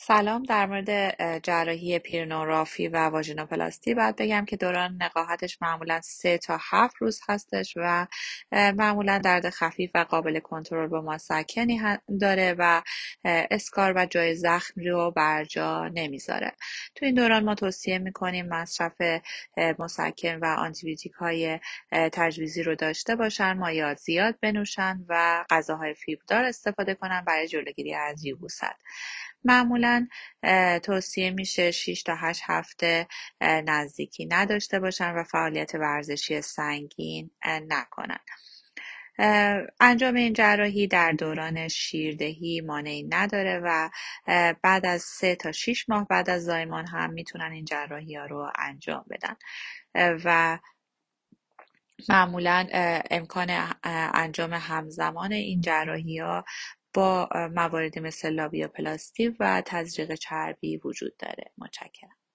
سلام. در مورد جراحی پیرنورافی و واژینوپلاستی باید بگم که دوران نقاهتش معمولا 3 تا 7 روز هستش و معمولا درد خفیف و قابل کنترل با مسکنی داره و اسکار و جای زخم رو بر جا نمیذاره. تو این دوران ما توصیه میکنیم مصرف مسکن و آنتیبیوتیک های تجویزی رو داشته باشن، مایعات زیاد بنوشن و غذاهای فیبردار استفاده کنن برای جلوگیری از یبوست. معمولا توصیه میشه 6 تا 8 هفته نزدیکی نداشته باشن و فعالیت ورزشی سنگین نکنن. انجام این جراحی در دوران شیردهی مانعی نداره و بعد از 3 تا 6 ماه بعد از زایمان هم میتونن این جراحی ها رو انجام بدن و معمولا امکان انجام همزمان این جراحی ها با مواردی مثل لابیوپلاستی و تزریق چربی وجود داره. متشکرم.